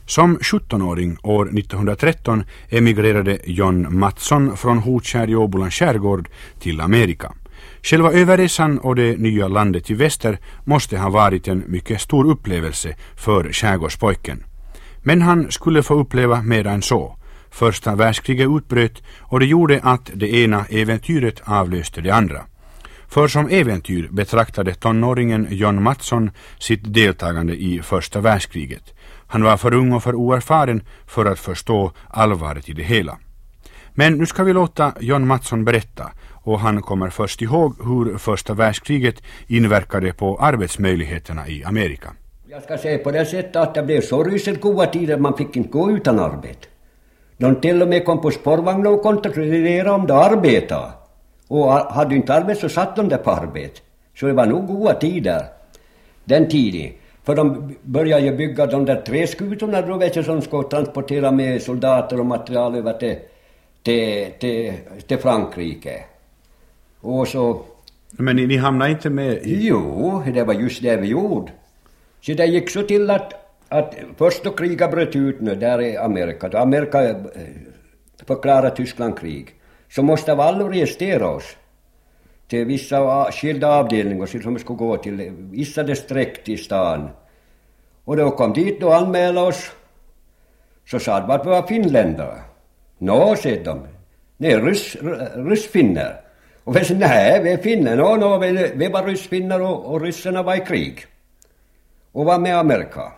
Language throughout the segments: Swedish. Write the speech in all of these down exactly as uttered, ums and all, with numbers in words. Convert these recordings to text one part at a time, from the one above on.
Som sjuttonåring år nittonhundratretton emigrerade John Mattsson från Hotkärr i Åbolands skärgård till Amerika. Själva överresan och det nya landet i väster måste ha varit en mycket stor upplevelse för skärgårdspojken. Men han skulle få uppleva mer än så. Första världskriget utbröt och det gjorde att det ena äventyret avlöste det andra. För som äventyr betraktade tonåringen John Mattsson sitt deltagande i första världskriget. Han var för ung och för oerfaren för att förstå allvaret i det hela. Men nu ska vi låta John Mattsson berätta, och han kommer först ihåg hur första världskriget inverkade på arbetsmöjligheterna i Amerika. Jag ska säga på det sättet att det blev så ryselt goda tider man fick inte gå utan arbete. De till och med kom på spårvagn och kontrollerade om de arbetade. Och hade inte arbete så satt de där på arbete. Så det var nog goda tider den tiden. För de började ju bygga de där tre skutorna då, vet jag, som ska transportera med soldater och material över till, till, till, till Frankrike. Och så... Men ni, ni hamnade inte med i... Jo, det var just det vi gjorde. Så det gick så till att, att först då kriget bröt ut nu där i Amerika. Då Amerika förklarade Tyskland krig. Så måste vi alla registrera oss till vissa skilda avdelningar som vi skulle gå till vissa distrikt i stan. Och då kom dit och anmälde oss. Så sa de att vi var finländare. Nå, säger de. Nej, ryss, ryssfinner. Och vi sa, nej, vi är finner. Nå, nå, vi, vi var ryssfinner och, och ryssarna var i krig. Och var med Amerika.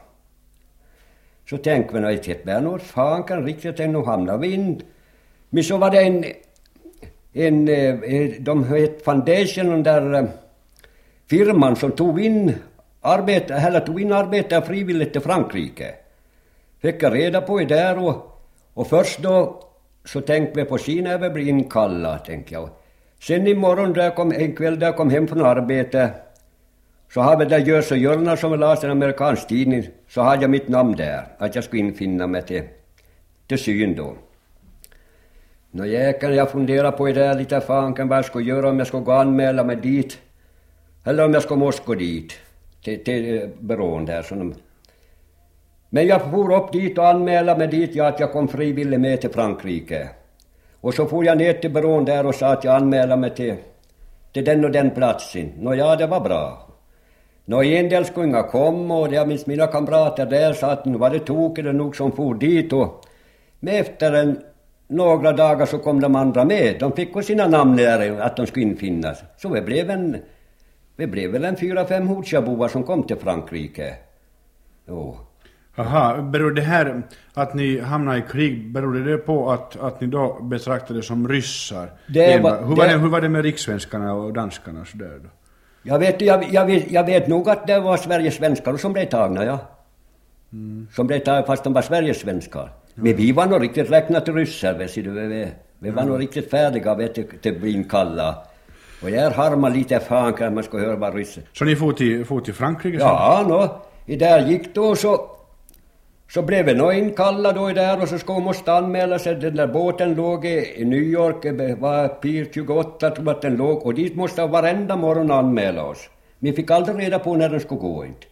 Så tänkte vi, nej, det var något fan kan riktigt ännu hamna vind. Men så var det en... En, de hette Foundation, den där firman som tog in arbete, eller tog in arbete frivilligt till Frankrike. Fick jag reda på det där och, och först då så tänkte vi på sin över bli inkallad, tänkte jag. Sen imorgon där kom, en kväll där jag kom hem från arbete så hade vi där Görs och Jörnar som läste en amerikansk tidning, så hade jag mitt namn där, att jag skulle infinna mig till, till syn då. Nå jäklar, jag funderar på det där lite fan kan vad jag ska göra om jag ska gå och anmäla mig dit. Eller om jag ska måste gå dit. Till, till byrån där. Så de... Men jag for upp dit och anmäla mig dit. Ja, att jag kom frivillig med till Frankrike. Och så for jag ner till byrån där och sa att jag anmälde mig till, till den och den platsen. Nå ja, det var bra. Nå en del skulle inga komma och jag minns mina kamrater där sa att nu var det tokigt nog som for dit. Och men efter en några dagar så kom de andra med. De fick på sina namn där att de skulle infinnas. Så vi blev en, vi blev väl en fyra, fem hotjaboar som kom till Frankrike. Jo. Aha, beror det här att ni hamnade i krig, beror det på att, att ni då betraktade som ryssar? Det var, hur, var det, det, hur var det med rikssvenskarna och danskarna så där då? Jag vet, jag, jag, vet, jag vet nog att det var Sveriges svenskar som blev tagna, ja. Mm. Som blev tagna fast de var Sveriges svenskar. Mm. Men vi var nog riktigt räknat till ryssar, vet du. Vi, vi var mm. nog riktigt färdiga, vet du, till att bli inkalla. Och jag harmar lite fan kan man ska höra vad ryssar. Så ni får till, får till Frankrike? Ja, nå. I där gick då så... Så blev vi nog inkallade då i där och så ska vi måste anmäla sig. Den där båten låg i New York, det var Pier tjugoåtta tror jag att den låg. Och dit måste varenda morgon anmäla oss. Vi fick aldrig reda på när den skulle gå inte.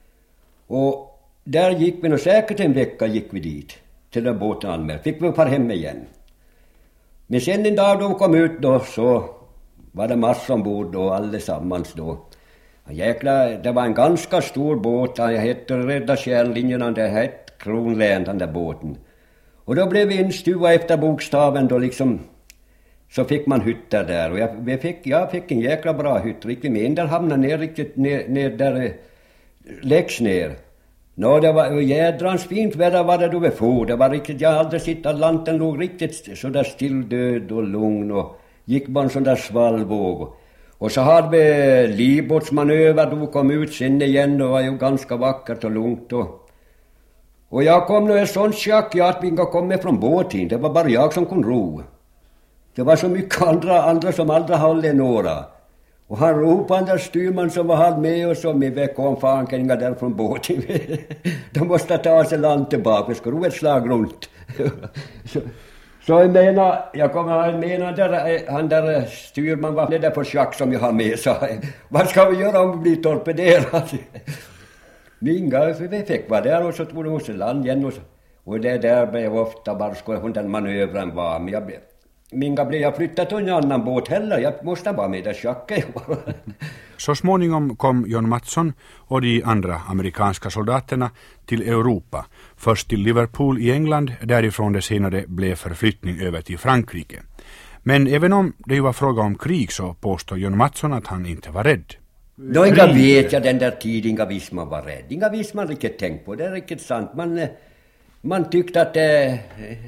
Och där gick vi nog säkert en vecka gick vi dit. Till den båten anmäla. Fick vi fara hem igen. Men sen en dag då kom ut då så var det massor ombord då allesammans då. Jäklar, det var en ganska stor båt. Jag hette Rädda Kärnlinjerna, det hette Kronlän, den där båten. Och då blev vi instuva efter bokstaven då liksom, så fick man hytter där. Och jag, vi fick, jag fick en jäkla bra hytt, riktigt med. En där hamnade ner riktigt ner, ner där, läggs ner. Nå, det var jädrans fint väder var det då vi for. Det var riktigt, jag hade sett att lanten låg riktigt så där stilldöd och lugn och gick bara en sån där svallvåg. Och så hade vi livbåtsmanöver då kom ut sen igen och var ju ganska vackert och lugnt. Och, och jag kom nu en sån tjack ja, att vi inte kom med från båten. Det var bara jag som kunde ro. Det var så mycket andra, andra som aldrig höll några. Och han ropade den där styrman som var med oss och vi kom fan inga där från båten. De måste ta sig land tillbaka. Vi ska ro ett slag runt. så, Så jag menar, jag kommer att mena där, han där styrman var det där på schack som jag har med sig. Vad ska vi göra om vi blir torpederade? Minga, för vi fick vara där och så tog de oss i land igen och, så, och det där blev ofta bara skoja hon den manövern var. Men jag blev, minga blev jag flyttat till en annan båt heller. Jag måste vara med där tjacka. Så småningom kom John Mattsson och de andra amerikanska soldaterna till Europa. Först till Liverpool i England, därifrån det senare blev förflyttning över till Frankrike. Men även om det var fråga om krig så påstår John Mattsson att han inte var rädd. Då inga vet jag den där tiden, inga visst man var rädd. Inga visst man riktigt tänkt på, det är riktigt sant. Man, man tyckte att det eh,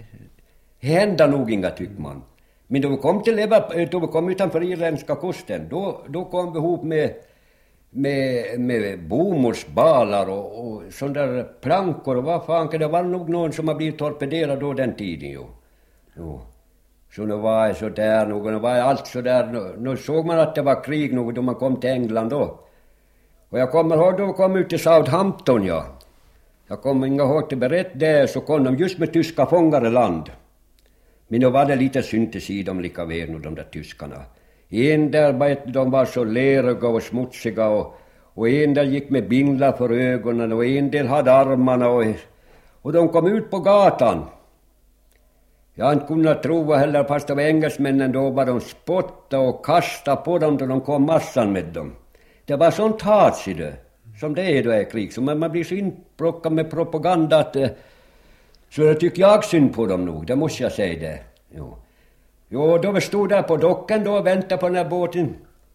hände nog inga tyckte man. Men då vi kom till Liverpool, då vi kom utanför irländska kusten, då, då kom vi ihop med, med, med bomullsbalar och, och sådana där plankor och vad fan, det var nog någon som har blivit torpederad då den tiden ju. Jo. Så nu var det så där nog, nu var det allt så där, nu, nu såg man att det var krig nog då man kom till England då. Och jag kommer ihåg då vi kom ut till Southampton, ja. Jag kommer inte ihåg till berätt där, så kom de just med tyska fångar i land. Men då var det lite synd till sidan lika väl nu, de där tyskarna. En där, de var så leriga och smutsiga och, och en där gick med bindlar för ögonen och en del hade armarna och, och de kom ut på gatan. Jag har inte kunnat tro heller, fast det var engelsmännen då, var de spotta och kasta på dem då de kom massan med dem. Det var sånt hat i det, som det är då är krig. Så man, man blir så inplockad med propaganda att så det tycker jag synd på dem nog, det måste jag säga det. Jo, jo då vi stod där på docken då och väntade på den här båten.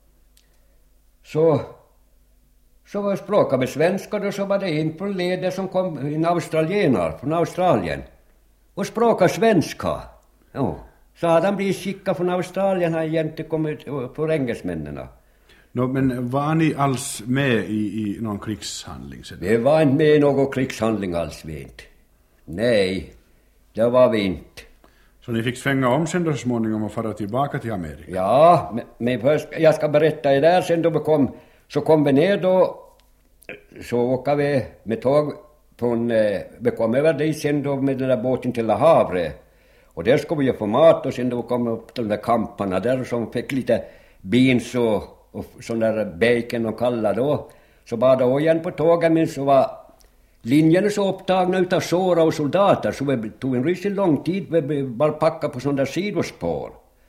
Så, så var språkade med svenska då, så var det en på leder som kom, en australienare från Australien. Och språkade svenska. Jo. Så hade han blivit skickad från Australien, han egentligen kommit på engelsmännen. No, men var ni alls med i, i någon krigshandling? Sedan? Vi var inte med i någon krigshandling alls, vi inte. Nej, det var vi inte. Så ni fick svänga om sen då småningom och fara tillbaka till Amerika? Ja, men, men först, jag ska berätta er där sen då vi kom, så kom vi ner då, så åker vi med tåg från, eh, vi kom över dit sen då med den där båten till La Havre. Och där skulle vi få mat och sen då kom vi upp till de där kamparna där som fick lite beans och, och sån där bacon och kalla då. Så bara då igen på tåget, men så var linjerna så upptagna utav såra och soldater så det tog en rysligt lång tid. Vi bara packade på sådana där sidospår.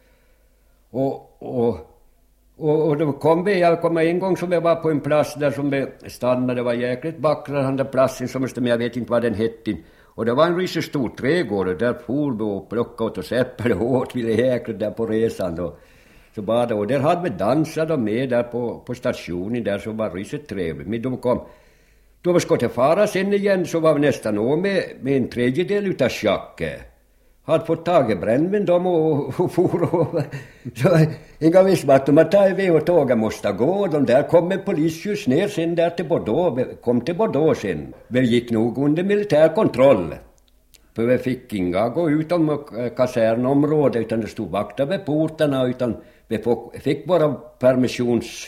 Och, och, och, och då kom vi, jag kom en gång som vi var på en plats där som vi stannade. Det var jäkligt vackra den där platsen som men jag vet inte vad den hette. Och det var en rysligt stor trädgård och där for vi och plockade åt oss äppel och åt vi jäkligt där på resan då. Så bara då, och där hade vi dansat och med där på, på stationen där så var rysligt trevligt. Men då kom Då vi skulle till fara sen igen så var vi nästan av med, med en tredjedel utav tjacket. Hade fått tag i brännvin dem och, och for och så inga visste att de har tagit vid och tåget måste gå. De där kom med polishus ner sen där till Bordeaux. Vi kom till Bordeaux sen. Vi gick nog under militär kontroll. För vi fick inga gå utom kasernområdet utan det stod vakter vid portarna utan vi fick bara permissions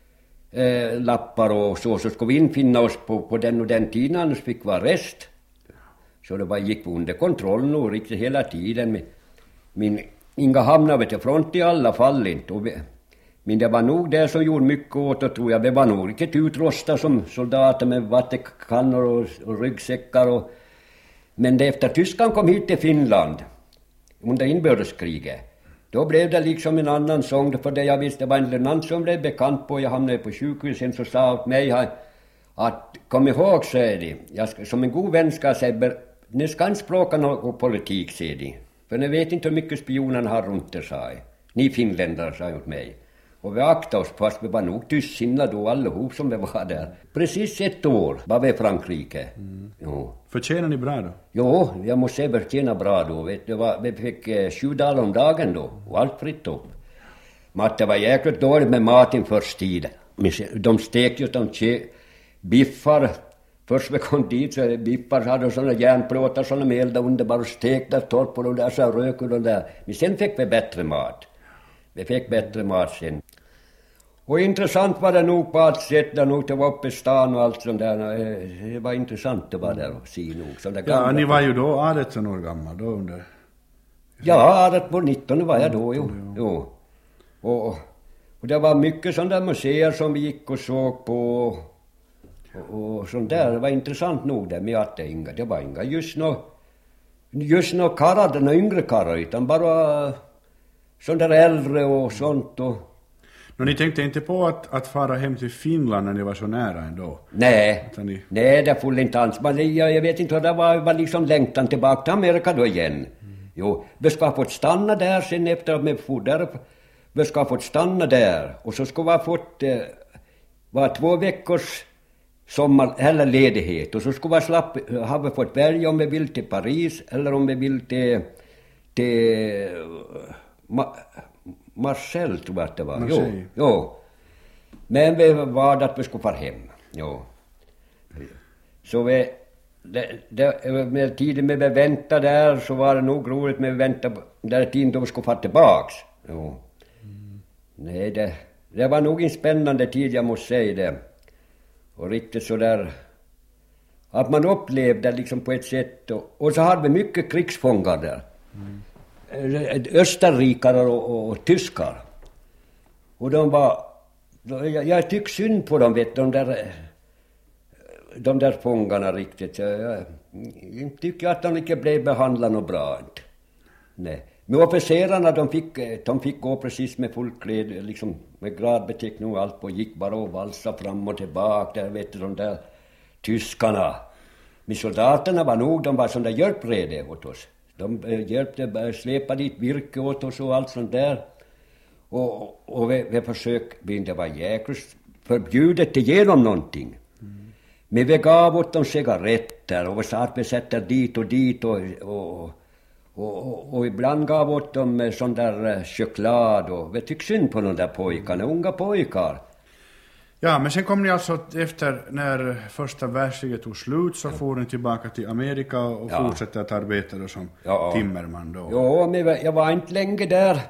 Eh, lappar och så, så skulle vi infinna oss på, på den och den tiden, annars fick vi arrest. Så det var, gick under kontroll nog riktigt hela tiden. Men, men inga hamnade till front i alla fall inte. Och vi, men det var nog det som gjorde mycket åt och tror jag. Vi var nog riktigt utrustade som soldater med vattenkannor och, och ryggsäckar. Och, men det efter Tyskland kom hit till Finland under inbördeskriget. Då blev det liksom en annan sång, för det jag visste var en lönnant som blev bekant på. Jag hamnade på sjukhusen så sa åt mig att kom ihåg, säger de, jag ska, som en god vän ska jag säga, ni ska inte språka någon politik, säger de. För ni vet inte hur mycket spionerna har runt er, sa jag. Ni finländare, sa jag åt mig. Och vi aktade oss, fast vi var nog tystsinnade då allihop som vi var där. Precis ett år var vi i Frankrike. Mm. Jo. Förtjänar ni bra då? Jo, jag måste säga förtjänar bra då. Vet du, var, vi fick eh, sju dagar om dagen då. Och allt fritt upp. Matte var jäkligt dåligt med maten först tid. De stekte ju de tje, biffar. Först vi kom dit så biffar så hade de sådana järnplåtar som de eldade under. Bara stekte torp på de där så rök och de där. Men sen fick vi bättre mat. Vi fick bättre mat sen. Och intressant var det nog på allt sätt där nog det var uppe i stan och allt sånt där. Det var intressant att vara där och se nog. Sånt där ja, ni var ju då arton år gammal då under... Ja, arton nitton var jag då, jo. jo. Och, och det var mycket sådana där museer som vi gick och såg på. Och, och sånt där, det var intressant nog det med att det inga, det var inga just nå, just nå karrar, den yngre karrar, utan bara sånt där äldre och sånt och... No, ni tänkte inte på att, att fara hem till Finland när ni var så nära ändå? Nej, ni... nej det får inte alls. Men jag, jag vet inte vad det var, var liksom längtan tillbaka till Amerika då igen. Mm. Jo, vi ska ha fått stanna där sen efter att vi for där. Vi ska ha fått stanna där och så ska vi ha fått eh, var två veckors sommar eller ledighet och så ska vi slapp, ha vi fått välja om vi vill till Paris eller om vi vill till, till Ma, Marseille tror jag att det var. Jo, jo. Men vi var att vi skulle fara hem. Jo. Så vi, det, det, med tiden med vi väntade där så var det nog roligt med att vänta där tiden då vi skulle fara tillbaks. Jo. Mm. Nej, det, det var nog en spännande tid, jag måste säga det. Och riktigt så där att man upplevde liksom på ett sätt. Och, och så hade vi mycket krigsfångar där. Mm. Österrikare och, och, och tyskar. Och de var, jag, jag tycker synd på dem, vet de där, de där fångarna riktigt. Jag, jag, jag tycker att de inte blev behandlade något bra. Nej. Men officerarna, de fick, de fick gå precis med fullklädd, liksom med gradbeteckning och allt på, gick bara och valsa fram och tillbaka, där vet du, de där tyskarna. Men soldaterna var nog, de var sån där hjälprede åt oss. De hjälpte, släpade dit virke åt oss och allt sånt där. Och, och vi, vi försökte, det var jäkligt förbjudet att ge dem någonting. Mm. Men vi gav åt dem cigaretter och vi sa att vi sätter dit och dit och, och, och, och, och ibland gav åt dem sån där choklad och vi tyckte synd på de där pojkarna, unga pojkar. Ja, men sen kom ni alltså efter när första världskriget tog slut så får ni tillbaka till Amerika och ja. fortsatte att arbeta då som ja. timmerman då. Ja, men jag var inte länge där.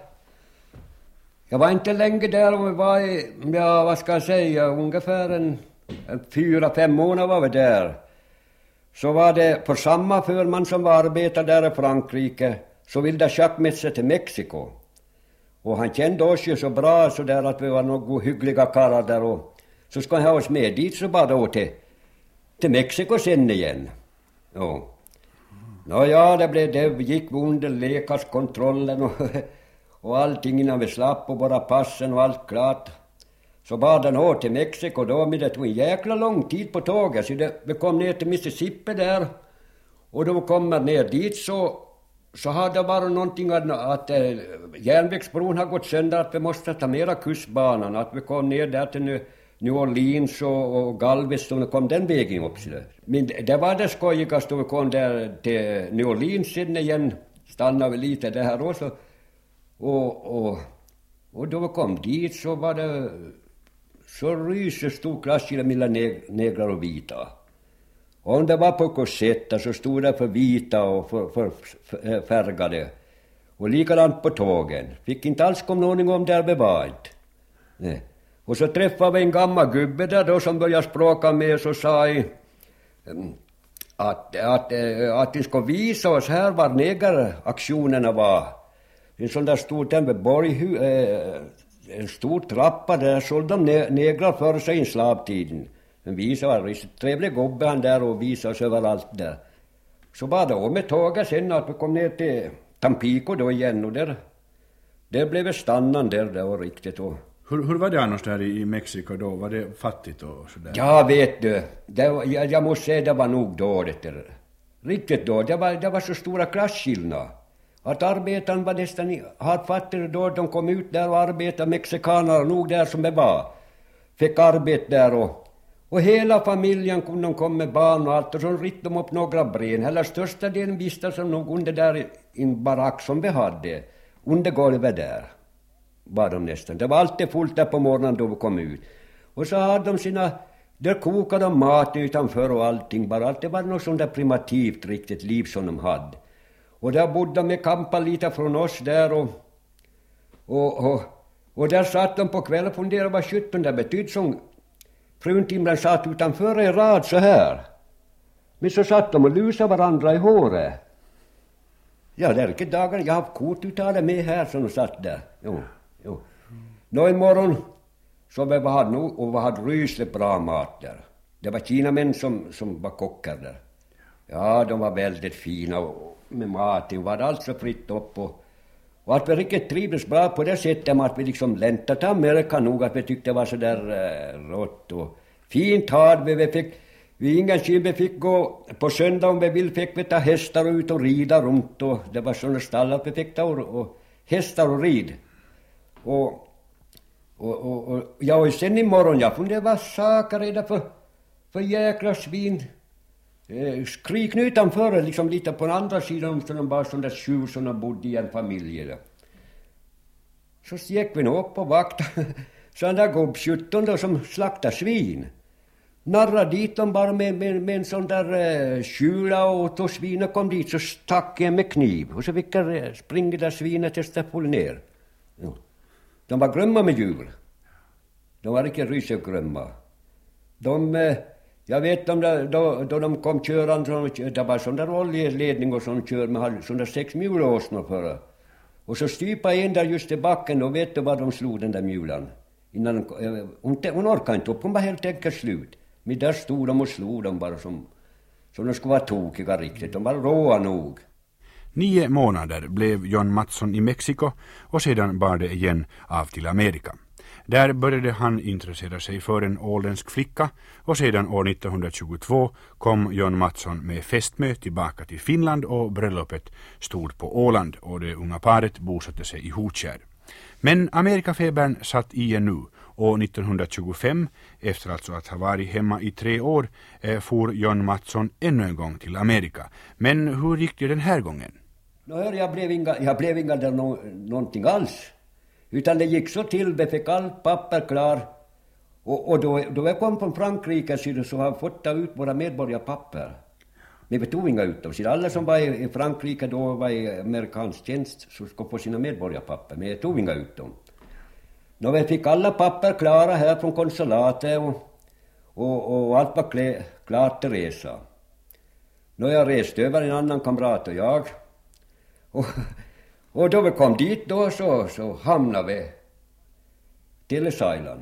Jag var inte länge där och vi var i, ja vad ska jag säga, ungefär en, en fyra, fem månader var vi där. Så var det på samma förman som var arbetade där i Frankrike så ville Jacques med sig till Mexiko. Och han kände oss ju så bra så där att vi var några hyggliga karlar där och så ska han ha oss med dit så bara då till, till Mexiko sen igen. Ja. Nå ja, det, blev, det gick under läkarskontrollen och, och allting innan vi slapp och bara passen och allt klart. Så bara den år till Mexiko då, men det tog en jäkla lång tid på tåget. Så det, vi kom ner till Mississippi där och då vi kommer ner dit så så har det varit någonting att, att äh, järnvägsbron har gått sönder, att vi måste ta mera kustbanan, att vi kom ner där till nu, New Orleans och, och Galveston och kom den vägen upp. Men det var det skojigaste, vi kom där till New Orleans sen igen, stannade vi lite där också. Och, och, och då vi kom dit så var det så rysigt stor klasskillnad mellan negrar och vita. Och om det var på korsetter så stod det för vita och för, för, för färgade. Och likadant på tågen. Fick inte alls komma någon om där vi var inte. Nej. Och så träffade vi en gammal gubbe där då som började språka med så sa jag att, att, att de ska visa oss här var negeraktionerna var. En sån där stor tempelborg, en stor trappa där sålde de negrar för sig i slavtiden. Men visade var riktigt trevlig gubbe han där och visade oss överallt där. Så var det om ett tag sen att vi kom ner till Tampico då igen och där, där blev vi stannande där, där och riktigt. Och... Hur, hur var det annars där i, i Mexiko då? Var det fattigt och sådär? Ja, vet du. Det var, jag, jag måste säga det var nog dåligt. Det, riktigt då. Det var, det var så stora klasskillnader. Att arbetarna var nästan hade fattigt då. De kom ut där och arbetade. Mexikaner nog där som det var. Fick arbete där och Och hela familjen kunde de komma med barn och allt och så ritt de upp några bren. Hela största delen visste som nog under där i en barack som vi hade. Under golvet där var de nästan. Det var alltid fullt där på morgonen då vi kom ut. Och så hade de sina, där kokade de mat utanför och allting bara. Det var något sånt där primitivt riktigt liv som de hade. Och där bodde de med kampa lite från oss där och, och, och, och där satt de på kvällen och funderade vad sjutton där betydde som fruntimren satt utanför i rad så här. Men så satt de och lusade varandra i håret. Ja, det är inte dagar. Jag har haft kortuttalet med här som de satt där. Jo, jo. Nå en morgon så vi hade nog och vi hade rysligt bra mat där. det var kinamän som, som var kockar där. Ja, de var väldigt fina och med maten var allt så fritt upp och, och att vi riktigt trivdes bra på det sättet att vi liksom läntade till Amerika nog, att vi tyckte det var så där äh, rått och fint hade vi, vi fick vi ingen skydd, vi fick gå på söndag om vi vill, fick vi ta hästar och ut och rida runt och det var sådana stall att vi fick ta och, och hästar och rid och och, och, och ja, och sen imorgon jag funderade vad saker redan för för jäkla svin. Eh, skrik nu utanför, liksom lite på den andra sidan, så de bara sådana tjuv som de bodde i en familj där. Så gick vi nog upp och vaktade sådana där gubbsjutton då som slaktar svin. Narra dit dem bara med, med, med en sån där eh, kyla och då svinet kom dit så stack jag med kniv och så fick jag eh, springa där svinet tills det föll ner. Ja. De var grömma med djur. De var inte rysegrömma. De... Eh, Jag vet de där, då, då de kom körande, det var sån där oljeledning och sån kör med sån där sex mjulåsnor för. Och så stypa en där just i backen och vet du vad de slog den där mjulan. Innan hon, hon orkade inte upp, hon var helt enkelt slut. Men där stod de och slog dem bara som, som de skulle vara tokiga riktigt, de var råa nog. Nio månader blev John Mattsson i Mexiko och sedan bar det igen av till Amerika. Där började han intressera sig för en åländsk flicka och sedan år nittonhundratjugotvå kom John Mattsson med fästmö tillbaka till Finland och bröllopet stod på Åland och det unga paret bosatte sig i Hotskär. Men Amerikafebern satt i nu och nittonhundratjugofem, efter alltså att ha varit hemma i tre år, eh, for John Mattsson ännu en gång till Amerika. Men hur gick det den här gången? Nå, jag blev inga, jag blev inga där no, någonting alls. Utan det gick så till, vi fick allt papper klar. Och, och då, då jag kom från Frankrike så har jag fått ta ut våra medborgarpapper. Men vi tog inga ut dem. Så alla som var i Frankrike då var i amerikansk tjänst så skulle få sina medborgarpapper. Men jag tog inga ut dem. Då vi fick alla papper klara här från konsulatet och, och, och allt var klä, klart till resa. Då jag reste över en annan kamrat och jag. Och... Och då vi kom dit då så, så hamnade vi till Island.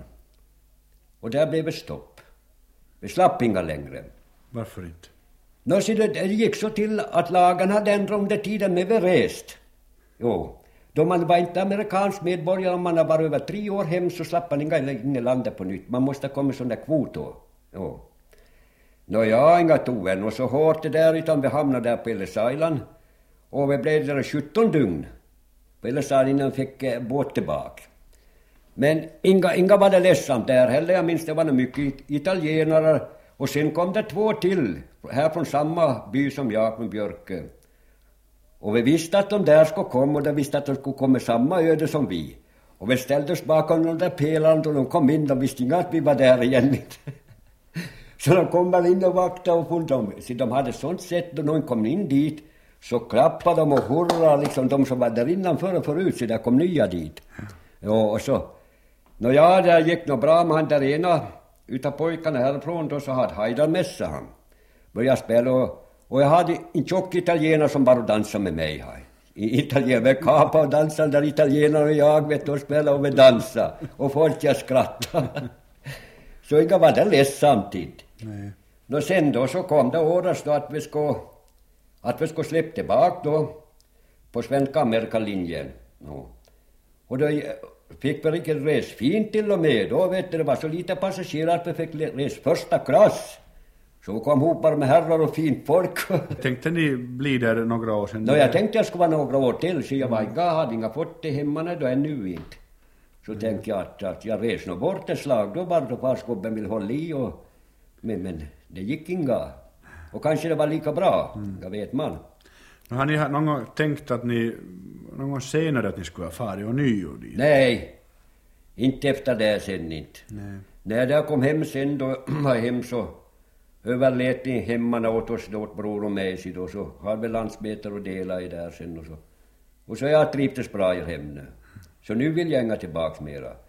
Och där blev det stopp. Vi slapp inga längre. Varför inte? Nå, så det, det gick så till att lagen hade ändrat under tiden med vi rest. Jo, då man var inte amerikansk medborgare, om man har varit över tre år hem så slapp man inga in i landet på nytt. Man måste komma sån där kvot då. Jo. Nå, jag inga tog än och så hårt det där utan vi hamnade där på Ellis Island. Och vi blev där sjutton dygn. Eller sa innan fick eh, båt tillbaka. Men inga, inga var det ledsamt där heller. Jag minns det var mycket italienare. Och sen kom det två till. Här från samma by som jag från Björke. Och vi visste att de där skulle komma. Och de visste att de skulle komma samma öde som vi. Och vi ställde oss bakom de där pelarna. Och de kom in. De visste inte att vi var där igen. Så de kom väl in och vaktade. Och de, så de hade sånt sätt. Då någon kom in dit. Så klappade de och hurra liksom de som var där innanför och förut, så där kom nya dit. Ja, och så, nå ja, det gick nog bra med han där ena utav pojkarna härifrån då så hade Haidar mässa han. Började spela och, och jag hade en tjock italienare som bara dansade med mig här. Italienare, vi kapade och dansade där italienare och jag vet och spelade och vi dansade. Och folk jag skrattade. Så inga var det ledsamt tid. Nej. Nå sen då så kom det åras då att vi skulle Att vi skulle släppa tillbaka då på svenska Amerikalinjen. No. Och då fick vi riktigt res fint till och med. Då vet du, det var så lite passagerare att vi fick res första klass. Så kom hopar med herrar och fint folk. Tänkte ni bli där några år sedan? No, jag tänkte jag skulle vara några år till. Så jag var inte, hade inga fått det hemma då ännu inte. Så mm. tänkte jag att, att jag res nog bort ett slag. Då var det farskobben vill hålla i. Och, men, men det gick inga. Och kanske det var lika bra, mm. jag vet man. Har ni någon gång tänkt att ni, någon gång senare att ni skulle ha farit och nyo dit? Nej, inte efter det sen inte. Nej. När jag kom hem sen då var jag hem så överlät ni hemma åt oss då, åt bror och mig då, så har vi landsmeter och dela i där sen och så. Och så har jag trivts bra i hem nu. Så nu vill jag inga tillbaks mera.